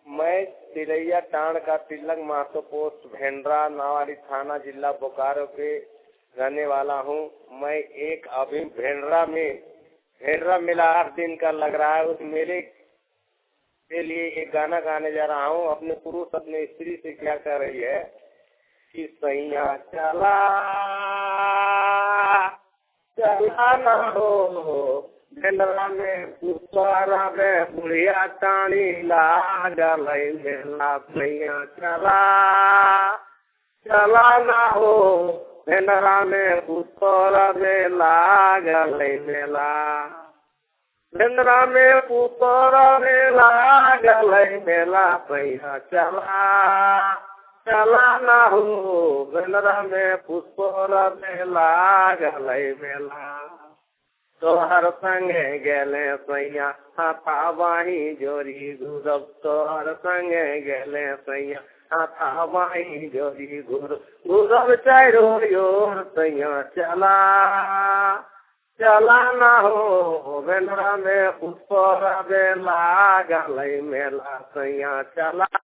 मैं तिलैया टांड का तिलक महतो पोस्ट भेंडरा नावारी थाना जिला बोकारो के रहने वाला हूँ। मैं एक अभी भेंडरा मेला 8 दिन का लग रहा है। उस मेले के लिए एक गाना गाने जा रहा हूँ। अपने पुरुष अपने स्त्री से क्या कर रही है कि सैया चला चला ना हो भेंडरा में पुष्पारा में बुढ़िया टाणी लागल मेला सैया चला चला ना हो भेंडरा में पुष्पारा में लागल मेला भेंडरा में पुष्पारा में लागल मेला सैया चला चला ना हो भेंडरा में पुष्पारा में लागल मेला तोहर संगे गेले सैया हाथा बाही जोरी घुरब तोहर संगे गेले सैया हाथा बाही जोरी घुरब चारो ओर सैया चला चला ना हो भेंडरा में पुष्पारा में लागल मेला सैया चला।